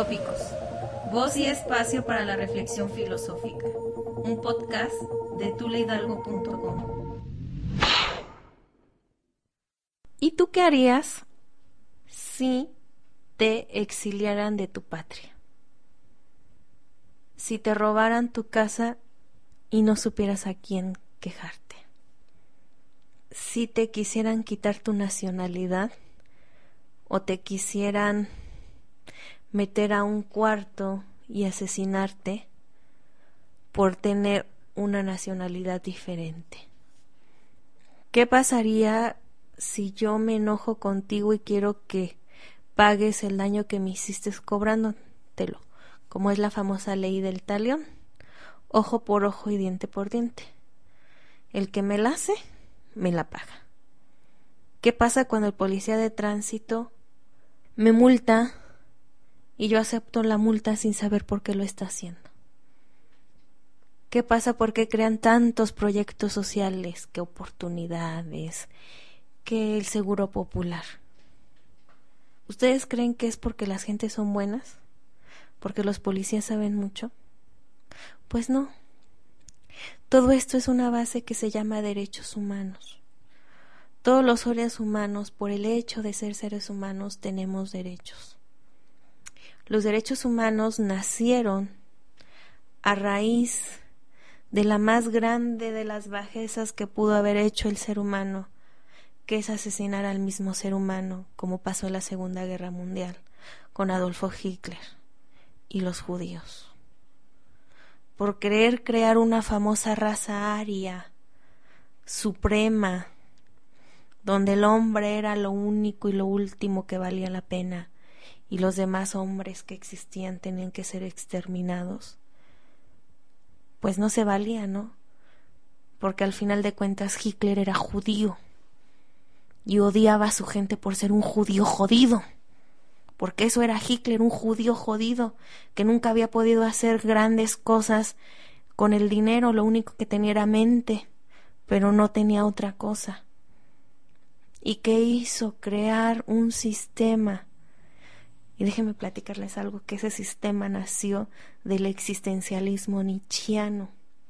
Filosóficos, voz y espacio para la reflexión filosófica. Un podcast de tulehidalgo.com. ¿Y tú qué harías si te exiliaran de tu patria? Si te robaran tu casa y no supieras a quién quejarte. Si te quisieran quitar tu nacionalidad o te quisieran meter a un cuarto y asesinarte por tener una nacionalidad diferente. ¿Qué pasaría si yo me enojo contigo y quiero que pagues el daño que me hiciste cobrándotelo? Como es la famosa ley del talión, ojo por ojo y diente por diente. El que me la hace, me la paga. ¿Qué pasa cuando el policía de tránsito me multa y yo acepto la multa sin saber por qué lo está haciendo? ¿Qué pasa? ¿Por qué crean tantos proyectos sociales? ¿Qué oportunidades? ¿Qué el seguro popular? ¿Ustedes creen que es porque las gentes son buenas? ¿Porque los policías saben mucho? Pues no. Todo esto es una base que se llama derechos humanos. Todos los seres humanos, por el hecho de ser seres humanos, tenemos derechos. Los derechos humanos nacieron a raíz de la más grande de las bajezas que pudo haber hecho el ser humano, que es asesinar al mismo ser humano, como pasó en la Segunda Guerra Mundial con Adolfo Hitler y los judíos. Por querer crear una famosa raza aria, suprema, donde el hombre era lo único y lo último que valía la pena, y los demás hombres que existían tenían que ser exterminados. Pues no se valía, ¿no? Porque al final de cuentas Hitler era judío y odiaba a su gente por ser un judío jodido, porque eso era Hitler, un judío jodido que nunca había podido hacer grandes cosas con el dinero, lo único que tenía era mente, pero no tenía otra cosa. ¿Y qué hizo? Crear un sistema. Y déjenme platicarles algo, que ese sistema nació del existencialismo nietzscheano.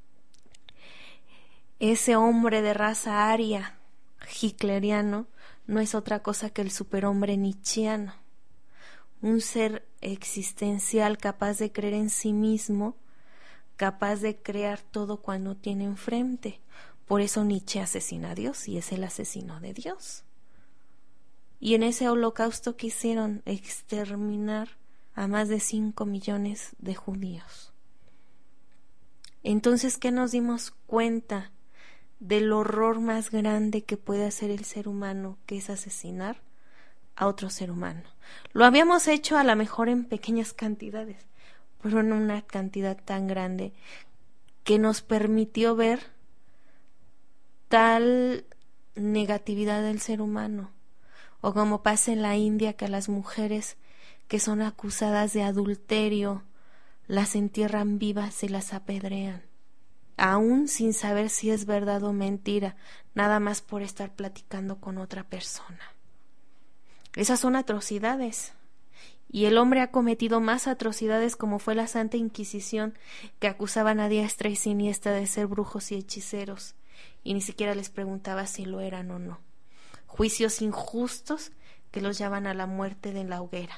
Ese hombre de raza aria, hitleriano, no es otra cosa que el superhombre nietzscheano. Un ser existencial capaz de creer en sí mismo, capaz de crear todo cuando tiene enfrente. Por eso Nietzsche asesina a Dios y es el asesino de Dios. Y en ese holocausto quisieron exterminar a más de 5 millones de judíos. Entonces, ¿qué nos dimos cuenta del horror más grande que puede hacer el ser humano, que es asesinar a otro ser humano? Lo habíamos hecho a lo mejor en pequeñas cantidades, pero en una cantidad tan grande que nos permitió ver tal negatividad del ser humano. O como pasa en la India, que a las mujeres que son acusadas de adulterio las entierran vivas y las apedrean, aún sin saber si es verdad o mentira, nada más por estar platicando con otra persona. Esas son atrocidades. Y el hombre ha cometido más atrocidades, como fue la Santa Inquisición, que acusaban a diestra y siniestra de ser brujos y hechiceros, y ni siquiera les preguntaba si lo eran o no. Juicios injustos que los llevan a la muerte de la hoguera.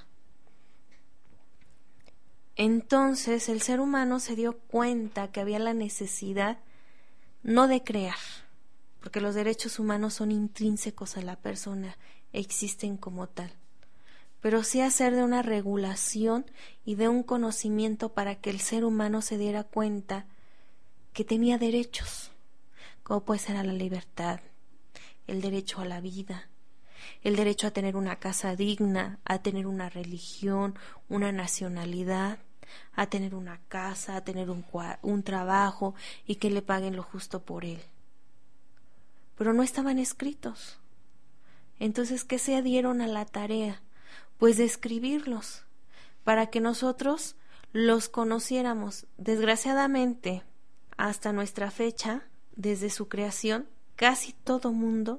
Entonces el ser humano se dio cuenta que había la necesidad no de crear, porque los derechos humanos son intrínsecos a la persona, existen como tal, pero sí hacer de una regulación y de un conocimiento para que el ser humano se diera cuenta que tenía derechos, como puede ser a la libertad, el derecho a la vida, el derecho a tener una casa digna, a tener una religión, una nacionalidad, a tener una casa, a tener un trabajo y que le paguen lo justo por él. Pero no estaban escritos. Entonces, ¿qué se dieron a la tarea? Pues de escribirlos, para que nosotros los conociéramos. Desgraciadamente, hasta nuestra fecha, desde su creación, casi todo mundo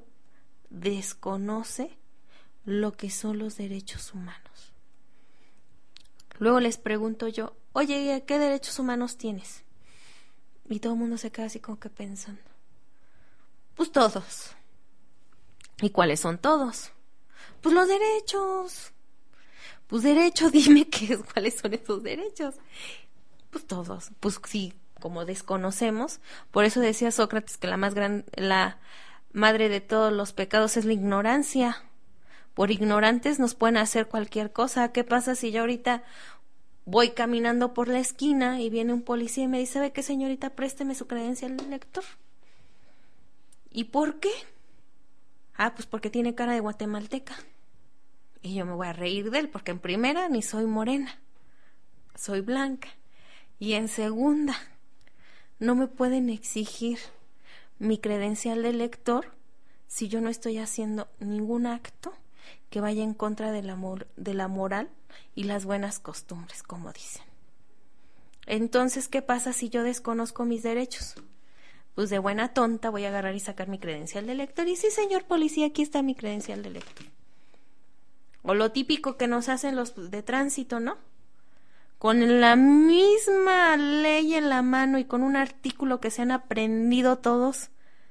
desconoce lo que son los derechos humanos. Luego les pregunto yo, oye, ¿qué derechos humanos tienes? Y todo el mundo se queda así como que pensando. Pues todos. ¿Y cuáles son todos? Pues los derechos. Pues derecho, dime cuáles son esos derechos. Pues todos. Pues sí, como desconocemos. Por eso decía Sócrates que la madre de todos los pecados es la ignorancia. Por ignorantes nos pueden hacer cualquier cosa. ¿Qué pasa si yo ahorita voy caminando por la esquina y viene un policía y me dice, ¿sabe qué, señorita? Présteme su credencial de lector. ¿Y por qué? Ah, pues porque tiene cara de guatemalteca. Y yo me voy a reír de él, porque en primera ni soy morena, soy blanca. Y en segunda, no me pueden exigir mi credencial de lector si yo no estoy haciendo ningún acto que vaya en contra de la moral y las buenas costumbres, como dicen. Entonces, ¿qué pasa si yo desconozco mis derechos? Pues de buena tonta voy a agarrar y sacar mi credencial de lector. Y sí, señor policía, aquí está mi credencial de lector. O lo típico que nos hacen los de tránsito, ¿no? Con la misma ley en la mano y con un artículo que se han aprendido todos,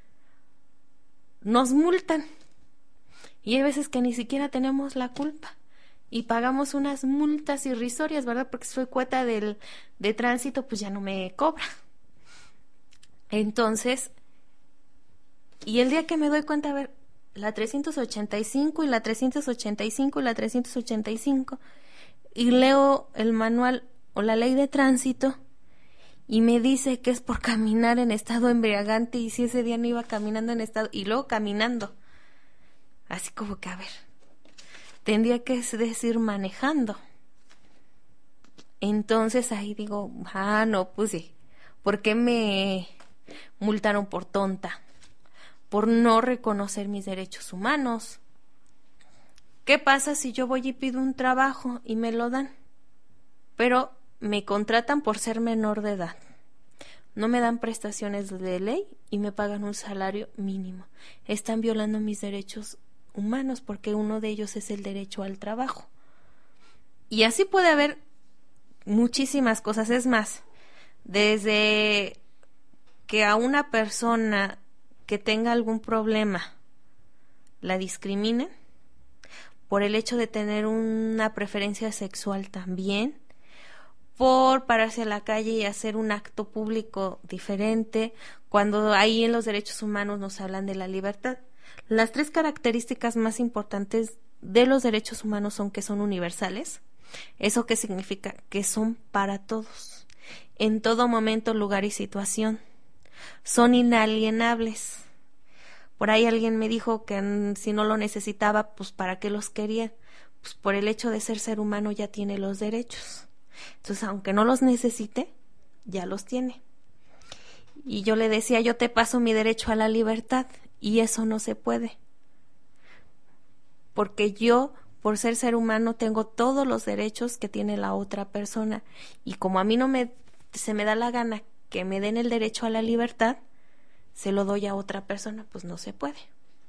nos multan. Y hay veces que ni siquiera tenemos la culpa y pagamos unas multas irrisorias, ¿verdad? Porque si soy cuota de tránsito, pues ya no me cobra. Entonces, y el día que me doy cuenta, a ver, la 385 y la 385 y la 385, y leo el manual o la ley de tránsito y me dice que es por caminar en estado embriagante, y si ese día no iba caminando en estado, y luego caminando, así como que, a ver, tendría que decir manejando. Entonces ahí digo, no, pues sí, ¿por qué me multaron por tonta? Por no reconocer mis derechos humanos. ¿Qué pasa si yo voy y pido un trabajo y me lo dan? Pero me contratan por ser menor de edad. No me dan prestaciones de ley y me pagan un salario mínimo. Están violando mis derechos humanos, porque uno de ellos es el derecho al trabajo. Y así puede haber muchísimas cosas. Es más, desde que a una persona que tenga algún problema la discriminen por el hecho de tener una preferencia sexual también, por pararse a la calle y hacer un acto público diferente, cuando ahí en los derechos humanos nos hablan de la libertad. Las 3 características más importantes de los derechos humanos son que son universales. ¿Eso qué significa? Que son para todos, en todo momento, lugar y situación. Son inalienables. Por ahí alguien me dijo que si no lo necesitaba, pues ¿para qué los quería? Pues por el hecho de ser humano ya tiene los derechos. Entonces, aunque no los necesite, ya los tiene. Y yo le decía, yo te paso mi derecho a la libertad, y eso no se puede. Porque yo, por ser humano, tengo todos los derechos que tiene la otra persona. Y como a mí se me da la gana que me den el derecho a la libertad, se lo doy a otra persona, pues no se puede.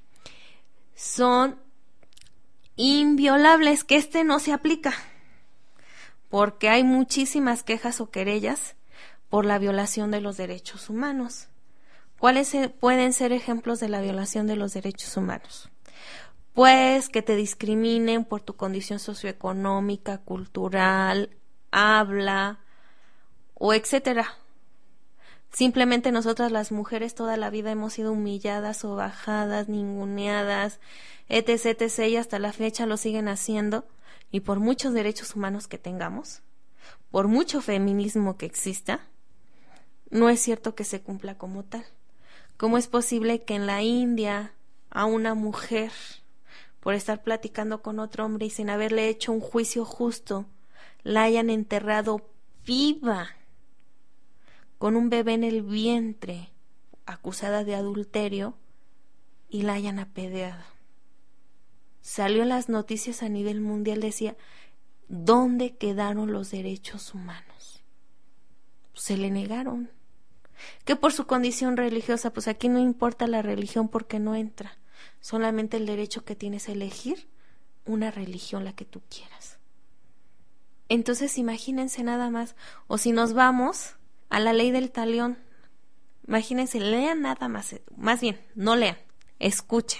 Son inviolables, que no se aplica, porque hay muchísimas quejas o querellas por la violación de los derechos humanos. ¿Cuáles pueden ser ejemplos de la violación de los derechos humanos? Pues que te discriminen por tu condición socioeconómica, cultural, habla, o etcétera. Simplemente nosotras las mujeres toda la vida hemos sido humilladas, sobajadas, ninguneadas, etc., etc., y hasta la fecha lo siguen haciendo. Y por muchos derechos humanos que tengamos, por mucho feminismo que exista, no es cierto que se cumpla como tal. ¿Cómo es posible que en la India a una mujer, por estar platicando con otro hombre y sin haberle hecho un juicio justo, la hayan enterrado viva, con un bebé en el vientre, acusada de adulterio, y la hayan apedreado? Salió en las noticias a nivel mundial, decía, ¿dónde quedaron los derechos humanos? Se le negaron. Que por su condición religiosa, pues aquí no importa la religión porque no entra. Solamente el derecho que tienes a elegir una religión, la que tú quieras. Entonces imagínense nada más, o si nos vamos a la ley del talión, imagínense, lean nada más bien, no lean, escuchen.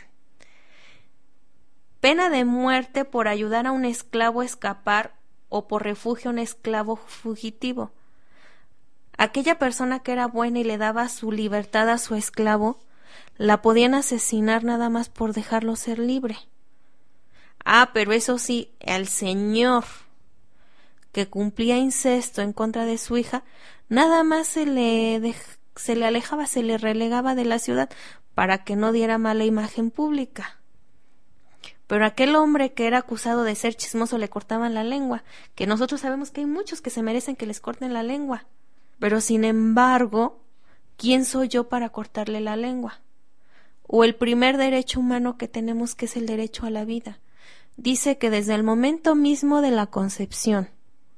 Pena de muerte por ayudar a un esclavo a escapar o por refugio a un esclavo fugitivo. Aquella persona que era buena y le daba su libertad a su esclavo, la podían asesinar nada más por dejarlo ser libre. Pero eso sí, al señor que cumplía incesto en contra de su hija, nada más se le alejaba, se le relegaba de la ciudad para que no diera mala imagen pública. Pero a aquel hombre que era acusado de ser chismoso le cortaban la lengua, que nosotros sabemos que hay muchos que se merecen que les corten la lengua. Pero sin embargo, ¿quién soy yo para cortarle la lengua? O el primer derecho humano que tenemos, que es el derecho a la vida. Dice que desde el momento mismo de la concepción,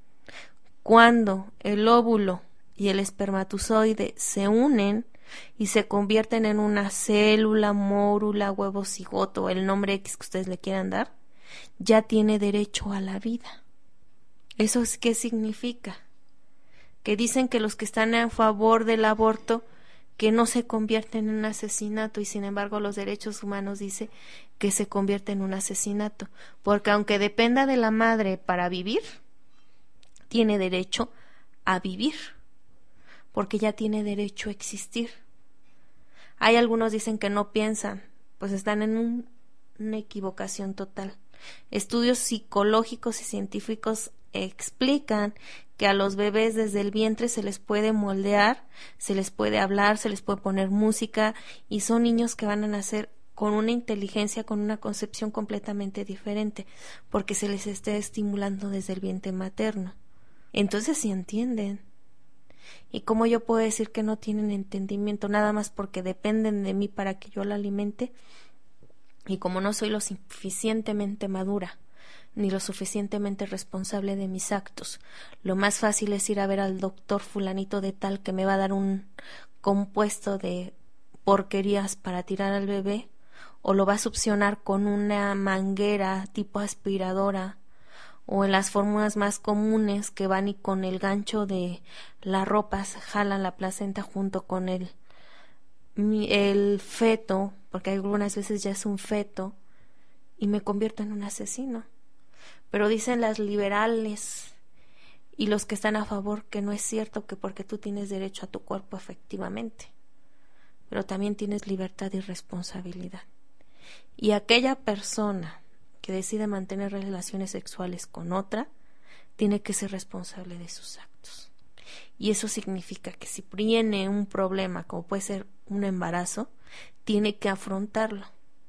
cuando el óvulo y el espermatozoide se unen y se convierten en una célula, mórula, huevo, cigoto, el nombre X que ustedes le quieran dar, ya tiene derecho a la vida. ¿Eso qué significa? Que dicen que los que están a favor del aborto, que no se convierte en un asesinato, y sin embargo los derechos humanos dice que se convierte en un asesinato, porque aunque dependa de la madre para vivir, tiene derecho a vivir, porque ya tiene derecho a existir. Hay algunos dicen que no piensan, pues están en una equivocación total. Estudios psicológicos y científicos explican que a los bebés desde el vientre se les puede moldear, se les puede hablar, se les puede poner música, y son niños que van a nacer con una inteligencia, con una concepción completamente diferente, porque se les está estimulando desde el vientre materno. Entonces sí entienden. ¿Y cómo yo puedo decir que no tienen entendimiento nada más porque dependen de mí para que yo la alimente? Y como no soy lo suficientemente madura ni lo suficientemente responsable de mis actos, lo más fácil es ir a ver al doctor fulanito de tal que me va a dar un compuesto de porquerías para tirar al bebé, o lo va a succionar con una manguera tipo aspiradora, o en las fórmulas más comunes que van y con el gancho de las ropas jalan la placenta junto con el feto, porque algunas veces ya es un feto, y me convierto en un asesino. Pero dicen las liberales y los que están a favor que no es cierto, que porque tú tienes derecho a tu cuerpo efectivamente, pero también tienes libertad y responsabilidad. Y aquella persona que decide mantener relaciones sexuales con otra, tiene que ser responsable de sus actos. Y eso significa que si viene un problema, como puede ser un embarazo, tiene que afrontarlo.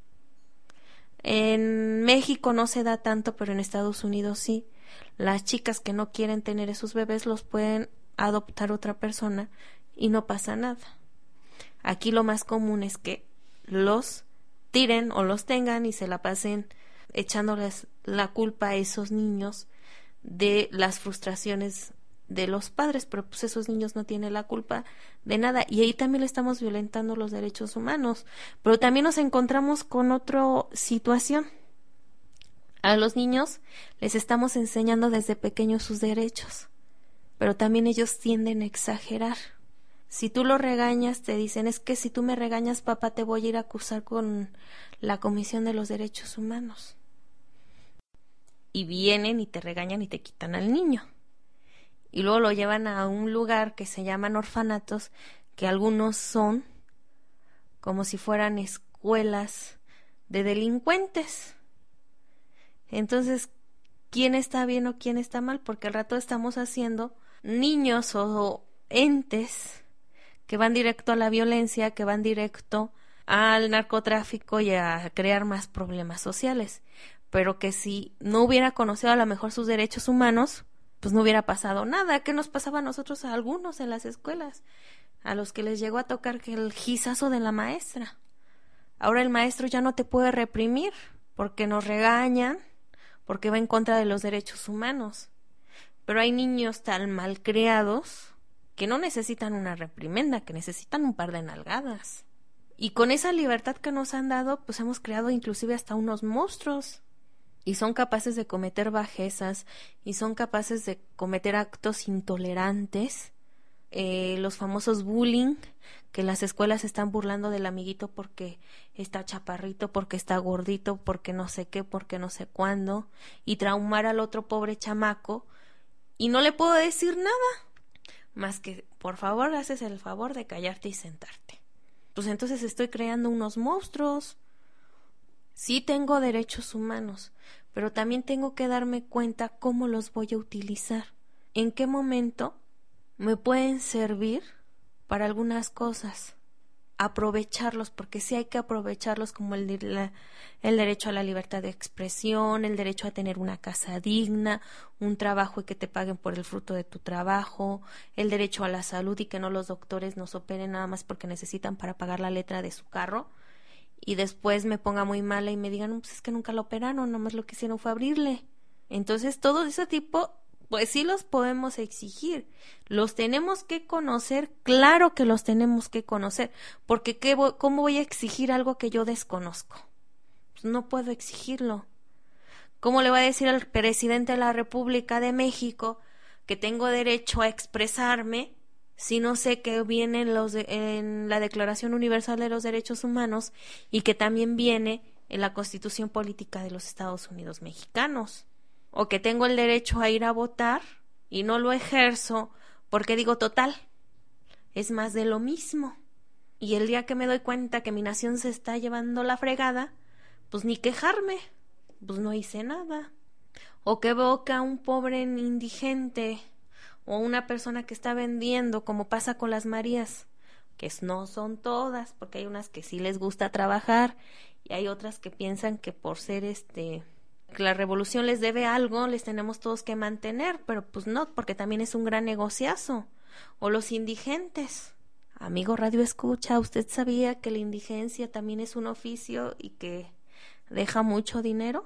En México no se da tanto, pero en Estados Unidos sí. Las chicas que no quieren tener esos bebés los pueden adoptar otra persona y no pasa nada. Aquí lo más común es que los tiren o los tengan y se la pasen echándoles la culpa a esos niños de las frustraciones de los padres, pero pues esos niños no tienen la culpa de nada, y ahí también le estamos violentando los derechos humanos. Pero también nos encontramos con otra situación. A los niños les estamos enseñando desde pequeños sus derechos, pero también ellos tienden a exagerar. Si tú lo regañas, te dicen, es que si tú me regañas, papá, te voy a ir a acusar con la Comisión de los Derechos Humanos. Y vienen y te regañan y te quitan al niño. Y luego lo llevan a un lugar que se llaman orfanatos, que algunos son como si fueran escuelas de delincuentes. Entonces, ¿quién está bien o quién está mal? Porque al rato estamos haciendo niños o entes que van directo a la violencia, que van directo al narcotráfico y a crear más problemas sociales. Pero que si no hubiera conocido a lo mejor sus derechos humanos, pues no hubiera pasado nada. ¿Qué nos pasaba a nosotros, a algunos en las escuelas? A los que les llegó a tocar que el gizazo de la maestra. Ahora el maestro ya no te puede reprimir porque nos regañan, porque va en contra de los derechos humanos. Pero hay niños tan malcriados que no necesitan una reprimenda, que necesitan un par de nalgadas. Y con esa libertad que nos han dado, pues hemos creado inclusive hasta unos monstruos. y son capaces de cometer bajezas y son capaces de cometer actos intolerantes, los famosos bullying, que las escuelas están burlando del amiguito porque está chaparrito, porque está gordito, porque no sé qué, porque no sé cuándo, y traumar al otro pobre chamaco, y no le puedo decir nada más que, por favor, haces el favor de callarte y sentarte. Pues entonces estoy creando unos monstruos. Sí tengo derechos humanos, pero también tengo que darme cuenta cómo los voy a utilizar, en qué momento me pueden servir para algunas cosas, aprovecharlos, porque sí hay que aprovecharlos, como el derecho a la libertad de expresión, el derecho a tener una casa digna, un trabajo y que te paguen por el fruto de tu trabajo, el derecho a la salud y que no los doctores nos operen nada más porque necesitan para pagar la letra de su carro y después me ponga muy mala y me digan, pues es que nunca lo operaron, nomás lo que hicieron fue abrirle. Entonces todo ese tipo, pues sí los podemos exigir, los tenemos que conocer, claro que los tenemos que conocer, porque ¿cómo voy a exigir algo que yo desconozco? Pues no puedo exigirlo. ¿Cómo le voy a decir al presidente de la República de México que tengo derecho a expresarme si no sé que viene en la Declaración Universal de los Derechos Humanos y que también viene en la Constitución Política de los Estados Unidos Mexicanos? O que tengo el derecho a ir a votar y no lo ejerzo porque digo, total, es más de lo mismo. Y el día que me doy cuenta que mi nación se está llevando la fregada, pues ni quejarme, pues no hice nada. O que veo que a un pobre indigente o una persona que está vendiendo, como pasa con las Marías, que no son todas, porque hay unas que sí les gusta trabajar y hay otras que piensan que por ser que la revolución les debe algo, les tenemos todos que mantener, pero pues no, porque también es un gran negociazo. O los indigentes. Amigo Radio Escucha, ¿usted sabía que la indigencia también es un oficio y que deja mucho dinero?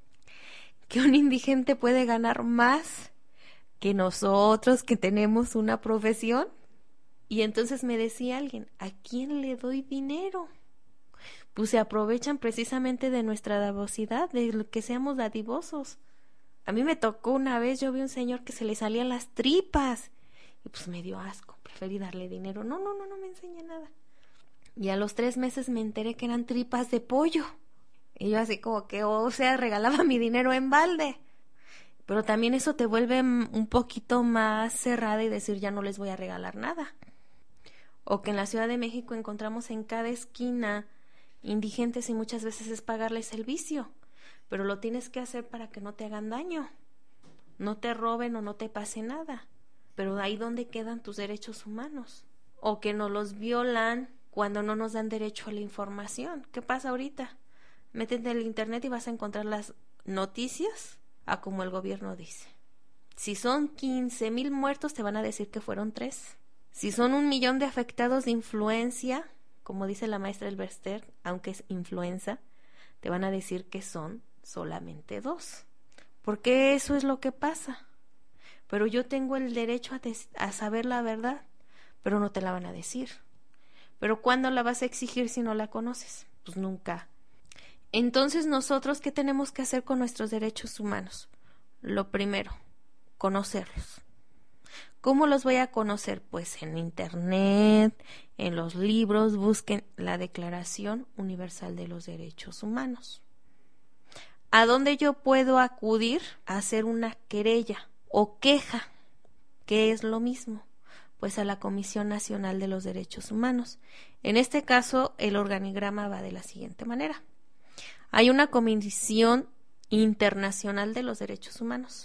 Que un indigente puede ganar más que nosotros que tenemos una profesión. Y entonces me decía alguien, ¿a quién le doy dinero? Pues se aprovechan precisamente de nuestra dadivosidad, de lo que seamos dadivosos. A mí me tocó una vez, yo vi un señor que se le salían las tripas y pues me dio asco, preferí darle dinero. No me enseña nada. Y a los 3 meses me enteré que eran tripas de pollo. Y yo así como que, regalaba mi dinero en balde. Pero también eso te vuelve un poquito más cerrada y decir, ya no les voy a regalar nada. O que en la Ciudad de México encontramos en cada esquina indigentes y muchas veces es pagarles el vicio, pero lo tienes que hacer para que no te hagan daño, no te roben o no te pase nada. Pero ahí donde quedan tus derechos humanos, o que nos los violan cuando no nos dan derecho a la información. ¿Qué pasa ahorita? Métete en el internet y vas a encontrar las noticias a como el gobierno dice. Si son 15,000 muertos, te van a decir que fueron 3. Si son 1,000,000 de afectados de influencia, como dice la maestra Elberster, aunque es influenza, te van a decir que son solamente 2. Porque eso es lo que pasa. Pero yo tengo el derecho a saber la verdad, pero no te la van a decir. Pero ¿cuándo la vas a exigir si no la conoces? Pues nunca. Entonces, ¿nosotros qué tenemos que hacer con nuestros derechos humanos? Lo primero, conocerlos. ¿Cómo los voy a conocer? Pues en internet, en los libros, busquen la Declaración Universal de los Derechos Humanos. ¿A dónde yo puedo acudir a hacer una querella o queja? ¿Qué es lo mismo? Pues a la Comisión Nacional de los Derechos Humanos. En este caso, el organigrama va de la siguiente manera. Hay una Comisión Internacional de los Derechos Humanos.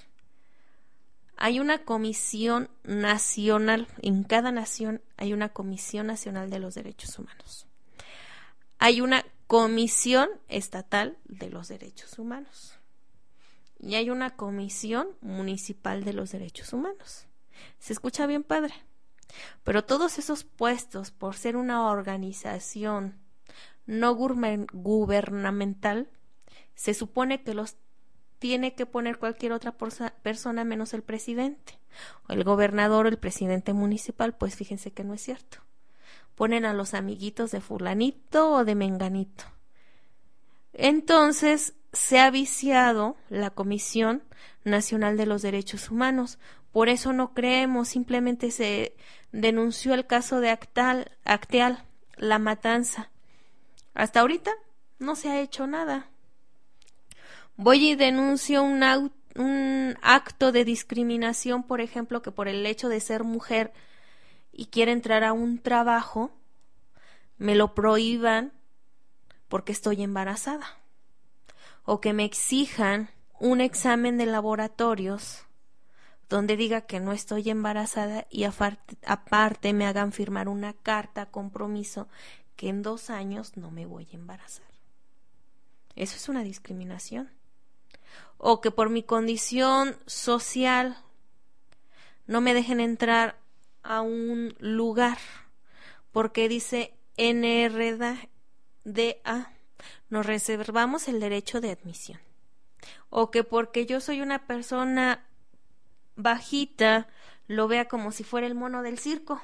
Hay una comisión nacional, en cada nación hay una Comisión Nacional de los Derechos Humanos. Hay una Comisión Estatal de los Derechos Humanos. Y hay una Comisión Municipal de los Derechos Humanos. ¿Se escucha bien, padre? Pero todos esos puestos, por ser una organización no gubernamental, se supone que los tiene que poner cualquier otra persona menos el presidente, o el gobernador o el presidente municipal. Pues fíjense que no es cierto. Ponen a los amiguitos de fulanito o de menganito. Entonces, se ha viciado la Comisión Nacional de los Derechos Humanos. Por eso no creemos, simplemente se denunció el caso de Acteal, la matanza. Hasta ahorita no se ha hecho nada. Voy y denuncio un acto de discriminación, por ejemplo, que por el hecho de ser mujer y quiere entrar a un trabajo, me lo prohíban porque estoy embarazada. O que me exijan un examen de laboratorios donde diga que no estoy embarazada y aparte me hagan firmar una carta compromiso que en 2 años no me voy a embarazar. Eso es una discriminación. O que por mi condición social no me dejen entrar a un lugar porque dice NRDA, nos reservamos el derecho de admisión. O que porque yo soy una persona bajita, lo vea como si fuera el mono del circo.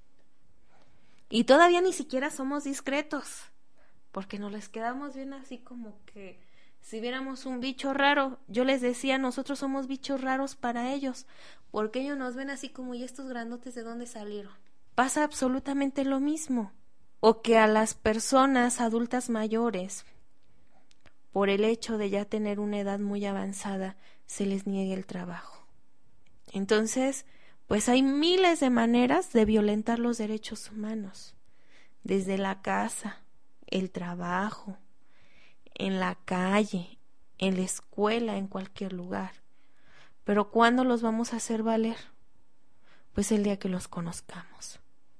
Y todavía ni siquiera somos discretos, porque nos les quedamos bien así como que si viéramos un bicho raro. Yo les decía, nosotros somos bichos raros para ellos, porque ellos nos ven así como, ¿y estos grandotes de dónde salieron? Pasa absolutamente lo mismo. O que a las personas adultas mayores, por el hecho de ya tener una edad muy avanzada, se les niegue el trabajo. Entonces, pues hay miles de maneras de violentar los derechos humanos, desde la casa, el trabajo, en la calle, en la escuela, en cualquier lugar. Pero ¿cuándo los vamos a hacer valer? Pues el día que los conozcamos.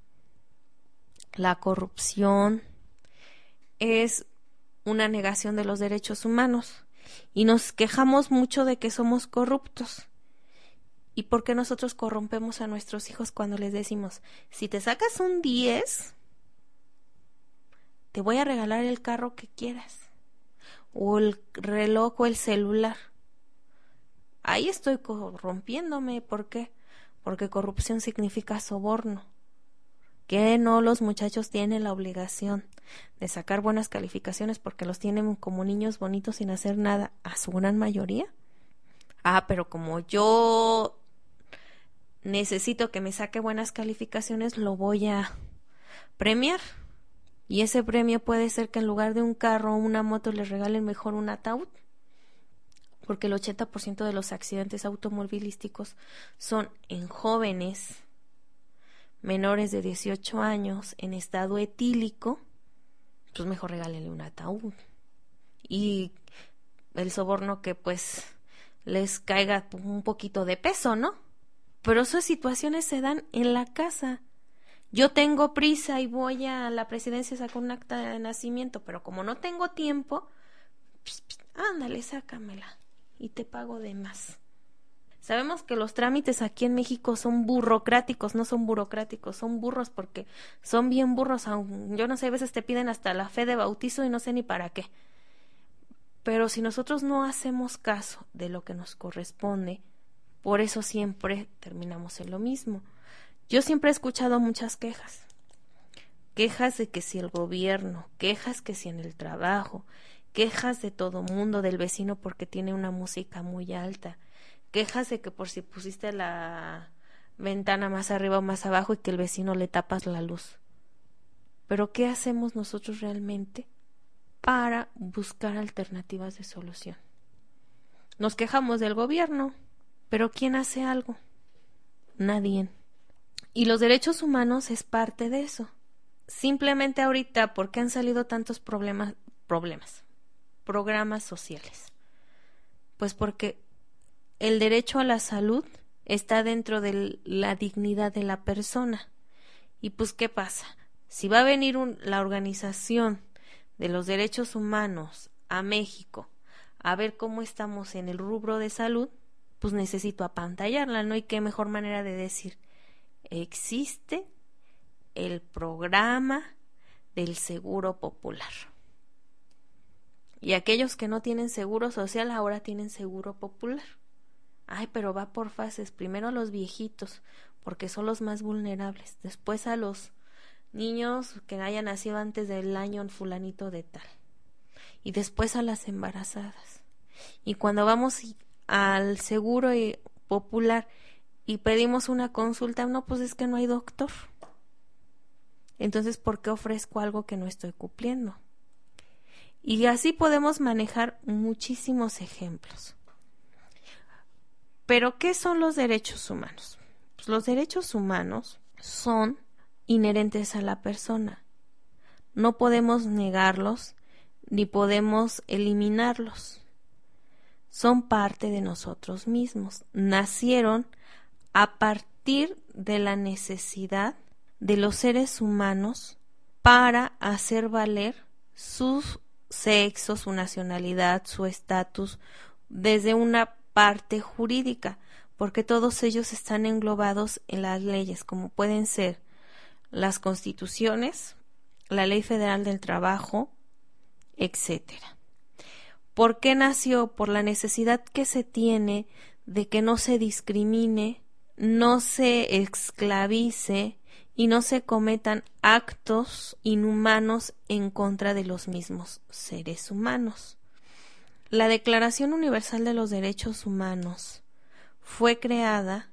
La corrupción es una negación de los derechos humanos y nos quejamos mucho de que somos corruptos. ¿Y por qué nosotros corrompemos a nuestros hijos cuando les decimos, si te sacas un 10, te voy a regalar el carro que quieras, o el reloj o el celular? Ahí estoy corrompiéndome. ¿Por qué? Porque corrupción significa soborno. Que no, los muchachos tienen la obligación de sacar buenas calificaciones porque los tienen como niños bonitos sin hacer nada, a su gran mayoría. Pero como yo necesito que me saque buenas calificaciones, lo voy a premiar. Y ese premio puede ser que en lugar de un carro o una moto les regalen mejor un ataúd, porque el 80% de los accidentes automovilísticos son en jóvenes menores de 18 años en estado etílico. Pues mejor regálenle un ataúd. Y el soborno que pues les caiga un poquito de peso, ¿no? Pero esas situaciones se dan en la casa. Yo tengo prisa y voy a la presidencia a sacar un acta de nacimiento, pero como no tengo tiempo, ándale, sácamela y te pago de más. Sabemos que los trámites aquí en México son burocráticos, no son burocráticos, son burros porque son bien burros. Yo no sé, a veces te piden hasta la fe de bautizo y no sé ni para qué. Pero si nosotros no hacemos caso de lo que nos corresponde, por eso siempre terminamos en lo mismo. Yo siempre he escuchado muchas quejas. Quejas de que si el gobierno, quejas que si en el trabajo, quejas de todo mundo, del vecino porque tiene una música muy alta, quejas de que por si pusiste la ventana más arriba o más abajo y que el vecino le tapas la luz. Pero ¿qué hacemos nosotros realmente para buscar alternativas de solución? Nos quejamos del gobierno, pero ¿quién hace algo? Nadie. Y los derechos humanos es parte de eso. Simplemente ahorita, ¿por qué han salido tantos programas sociales? Pues porque el derecho a la salud está dentro de la dignidad de la persona. Y pues, ¿qué pasa? Si va a venir la Organización de los Derechos Humanos a México a ver cómo estamos en el rubro de salud, pues necesito apantallarla, ¿no? Y qué mejor manera de decir, existe el programa del Seguro Popular. Y aquellos que no tienen seguro social ahora tienen Seguro Popular. Pero va por fases. Primero a los viejitos, porque son los más vulnerables. Después a los niños que hayan nacido antes del año fulanito de tal. y después a las embarazadas. Y cuando vamos al seguro popular y pedimos una consulta, no, pues es que no hay doctor. Entonces, ¿por qué ofrezco algo que no estoy cumpliendo? Y así podemos manejar muchísimos ejemplos. Pero, ¿qué son los derechos humanos? Pues los derechos humanos son inherentes a la persona. No podemos negarlos ni podemos eliminarlos. Son parte de nosotros mismos. Nacieron a partir de la necesidad de los seres humanos para hacer valer su sexo, su nacionalidad, su estatus, desde una parte jurídica, porque todos ellos están englobados en las leyes, como pueden ser las constituciones, la Ley Federal del Trabajo, etcétera. ¿Por qué nació? Por la necesidad que se tiene de que no se discrimine, no se esclavice y no se cometan actos inhumanos en contra de los mismos seres humanos. La Declaración Universal de los Derechos Humanos fue creada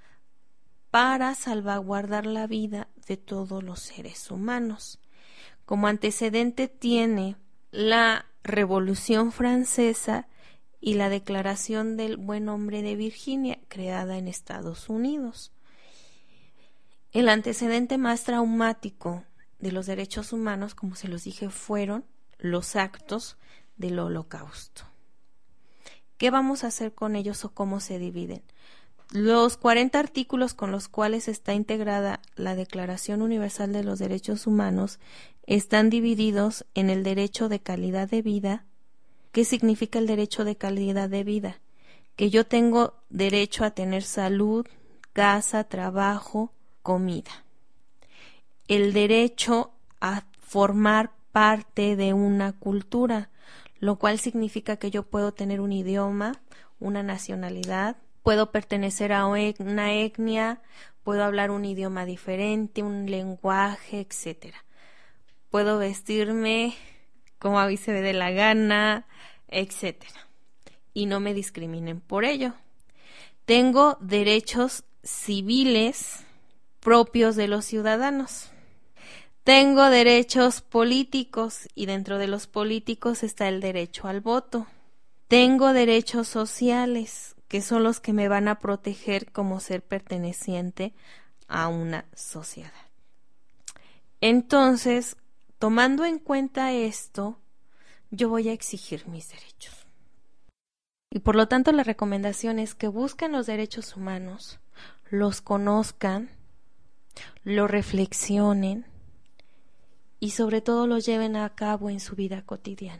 para salvaguardar la vida de todos los seres humanos. Como antecedente tiene la Revolución Francesa y la Declaración del Buen Hombre de Virginia, creada en Estados Unidos. El antecedente más traumático de los derechos humanos, como se los dije, fueron los actos del Holocausto. ¿Qué vamos a hacer con ellos o cómo se dividen? Los 40 artículos con los cuales está integrada la Declaración Universal de los Derechos Humanos están divididos en el derecho de calidad de vida. ¿Qué significa el derecho de calidad de vida? Que yo tengo derecho a tener salud, casa, trabajo, comida. El derecho a formar parte de una cultura, lo cual significa que yo puedo tener un idioma, una nacionalidad, puedo pertenecer a una etnia, puedo hablar un idioma diferente, un lenguaje, etcétera. Puedo vestirme como a mí se me dé la gana, etcétera. Y no me discriminen por ello. Tengo derechos civiles propios de los ciudadanos. Tengo derechos políticos y dentro de los políticos está el derecho al voto. Tengo derechos sociales, que son los que me van a proteger como ser perteneciente a una sociedad. Entonces, tomando en cuenta esto, yo voy a exigir mis derechos. Y por lo tanto, la recomendación es que busquen los derechos humanos, los conozcan, los reflexionen y sobre todo los lleven a cabo en su vida cotidiana.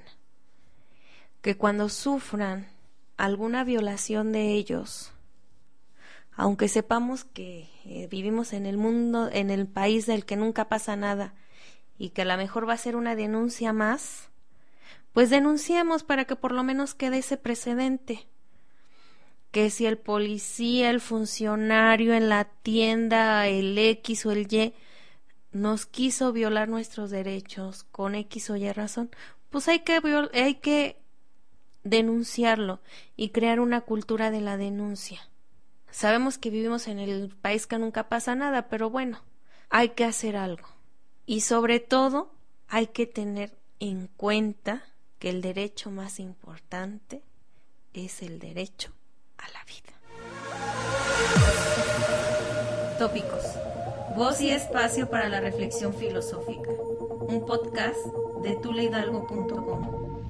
Que cuando sufran alguna violación de ellos, aunque sepamos que vivimos en el mundo, en el país del que nunca pasa nada y que a lo mejor va a ser una denuncia más, pues denunciemos para que por lo menos quede ese precedente. Que si el policía, el funcionario en la tienda, el X o el Y, nos quiso violar nuestros derechos con X o Y razón, pues hay que denunciarlo y crear una cultura de la denuncia. Sabemos que vivimos en el país que nunca pasa nada, pero bueno, hay que hacer algo. Y sobre todo, hay que tener en cuenta que el derecho más importante es el derecho a la vida. Tópicos. Voz y espacio para la reflexión filosófica. Un podcast de tuleidalgo.com.